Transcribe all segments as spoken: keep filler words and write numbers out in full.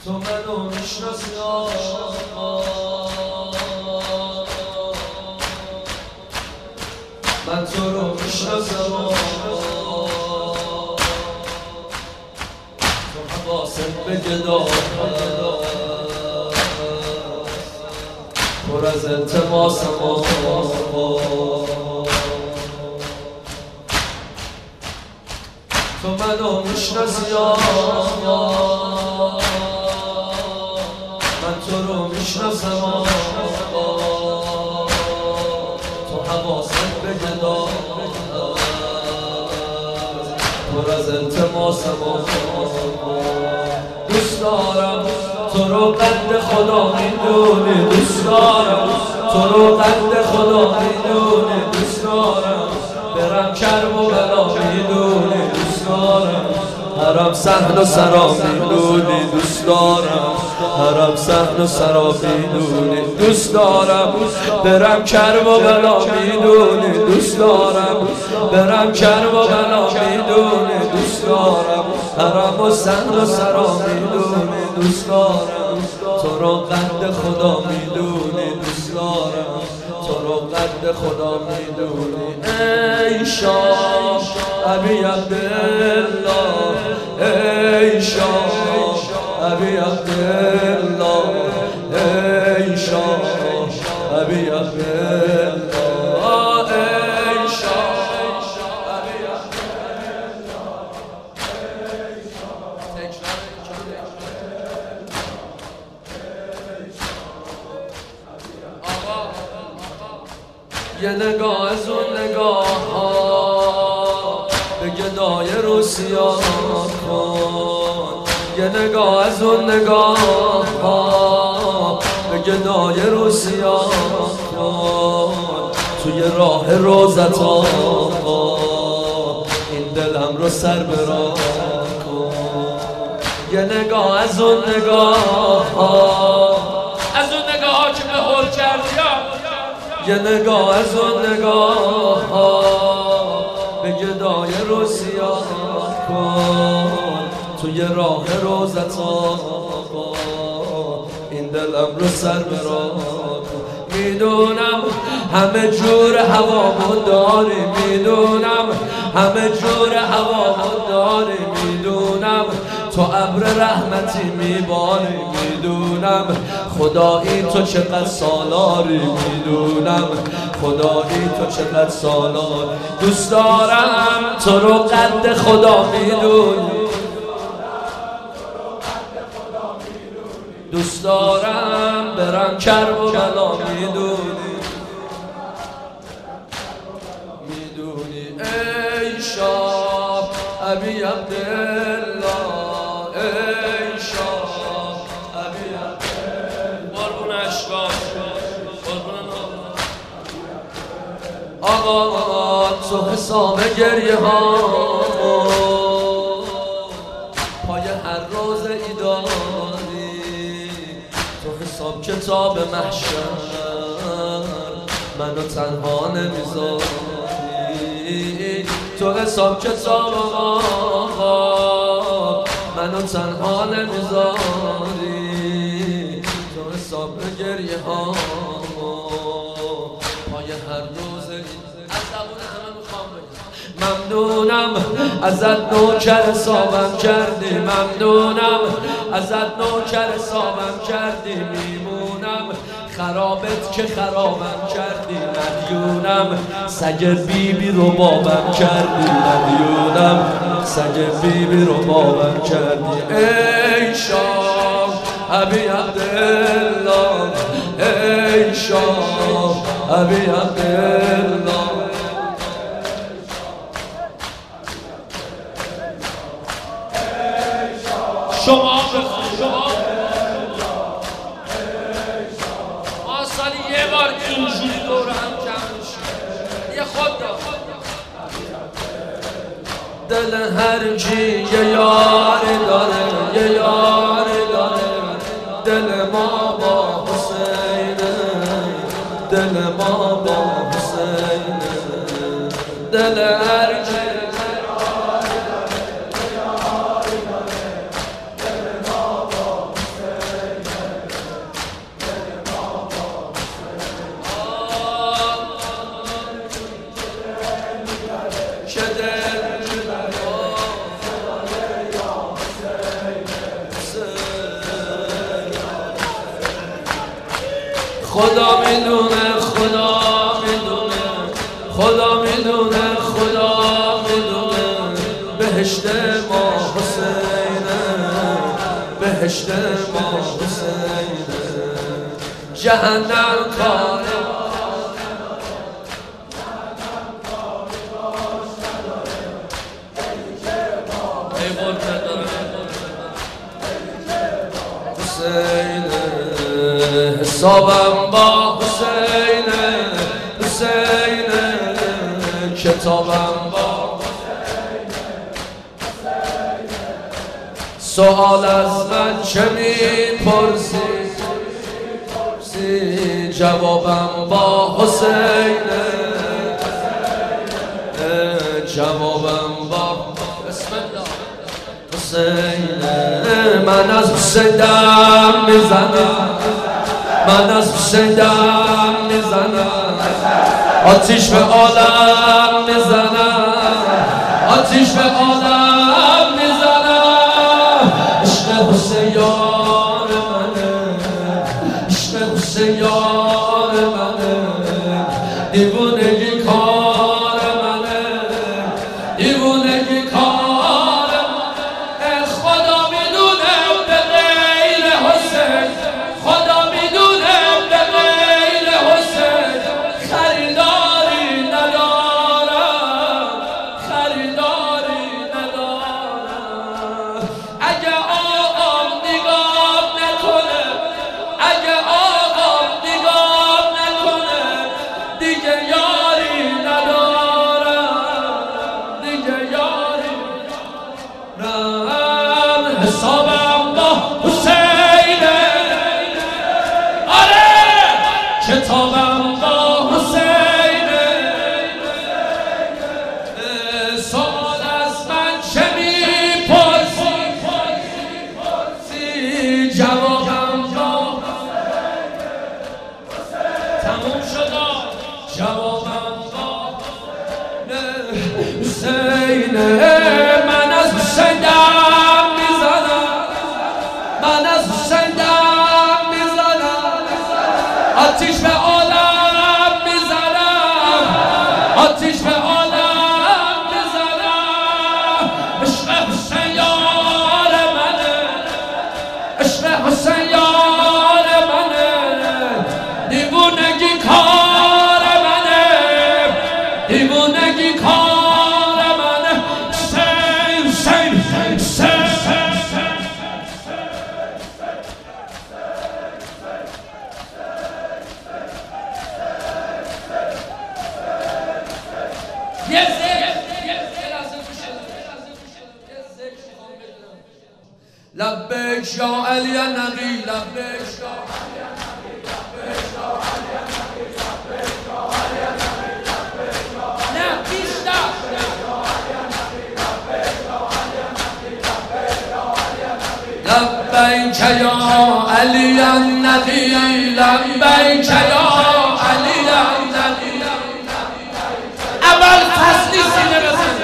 تو منو میشناسی آقا، من تو رو میشناسم آقا، تو حواست به گدا پر از التماسم آقا، تو منو میشناسی آقا، من تو رو میشناسم آقا، تو حواست به گدا پر از التماسم آقا، دوست دارم تو رو قد خدا میدونی، دوست دارم تو رو قد خدا میدونی، دوست دارم برم کرب و بلا میدونی، دوست دارم حرم صحن و سرا میدونی، دوست دارم حرم صحن و سرا میدونی، دوست دارم برم کرب و بلا میدونی، دوست دارم برم کرب و بلا میدونی، دوست دارم حرم و صحن و سرا میدونی، دوست دارم تو رو قد خدا میدونی، دوست دارم تو رو قد خدا میدونی. ای شاه ابی عبدالله، ای شاه ابی عبدالله، ای شاه ابی عبدالله، ای شاه ابی عبدالله. یه نگاه از اون نگاه ها به گدای رو سیاه کن، یه نگاه از اون نگاه ها به گدای رو سیاه کن، توی راه روزت آقا این دلم رو سر به راه کن، یه نگاه از اون نگاه ها، از اون نگاه ها که به هول کردی، یه نگاه از اون نگاه ها به گدای رو سیاه کن، توی راه روزت آقا این دلم رو سر به راه کن، میدونم همه جور هوامو داری، میدونم همه جور هوامو داری، میدونم تو ابر رحمتی میباری، میدونم خدایی تو چقدر سالاری، میدونم خدایی تو چقدر سالاری، دوست دارم تو رو قد خدا میدونی، دوست دارم برم کرب و بلا میدونی، میدونی ای شاه ابی عبدالله، ای شاه ابی عبدالله، قربون اشکاش قربون آقا، تو حساب گریه ها پای هر روز ایداری، تو حساب کتاب محشر منو تنها نمیذاری، تو حساب کتاب آقا منو تنها نمیذاری، تو حساب گریه ها پای هر روز از زبون همه میخوام بگم ممنونم ازت نوکر حسابم کردی، ممنونم ازت نوکر حسابم کردی، میمونم خرابت که خرابم کردی، مدیونم سگ بیبی رو بابم کردی، مدیونم سگ بیبی رو بابم کردی، ای شاه ابی عبدالله، ای شاه ابی عبدالله. شما شما ما سالی یه بار اینجوری دور هم جمع میشیم، یه خود دل هر کی یه یاری داره، یه یاری داره، دل ما با حسینه، دل ما با حسینه، دل هر کی خدا میدونه خدا میدونه خدا میدونه خدا میدونه بهشت ما حسینه بهشت ما حسینه جهنم کار حسینه حسابم با حسینه حسینه کتابم با سوال از من چه میپرسی جوابم با حسینه جوابم با بسم الله حسینه من از حسین دم میزنم من از حسین دم میزنم آتیش به عالم میزنم آتیش به عالم میزنم عشق حسین یار منه عشق حسین یار منه دیوونگی کار منه دیوونگی کار منه خدا میدونه به غیر حسین خدا میدونه به غیر حسین خریداری ندارم خریداری ندارم اگه آقام نگاه نکنه اگه آقام نگاه نکنه دیگه یاری ندارم دیگه یاری ندارم حسابم با حسینه آره کتابم با حسینه سوال از من چه میپرسی جوابم با تموم شد جوابم با حسینه من از حسین دم میزنم من از حسین دم میزنم آتیش به عالم میزنم آتیش به عالم میزنم عشق حسین یار منه عشق حسین یار منه دیوونگی کار منه دیوونگی کار منه حسین حسین حسین یه ذکر یه لحظه گوش بده. یه ذکر میخوام بدونم. لبیک یا علی نقی لبیک یا علی نقی لبیک یا علی نقی لبیک یا علی نقی لبیک یا نه بیشتر لبیک یا علی نقی لبیک یا علی نقی اول فصلی سینه بزنه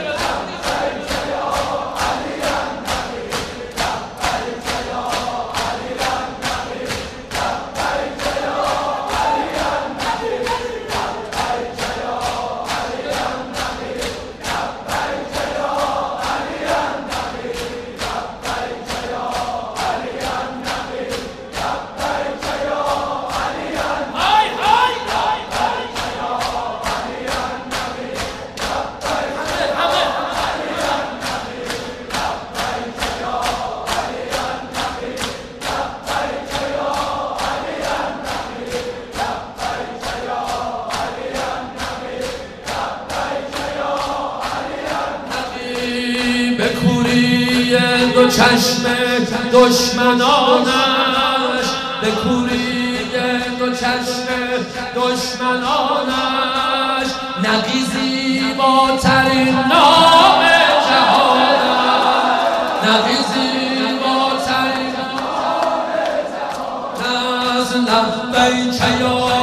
بکوری دو چشم دشمنانش بکوری دو چشم دشمنانش نقی زیباترین نام جهانش نقی زیباترین نام جهانش لبیک یا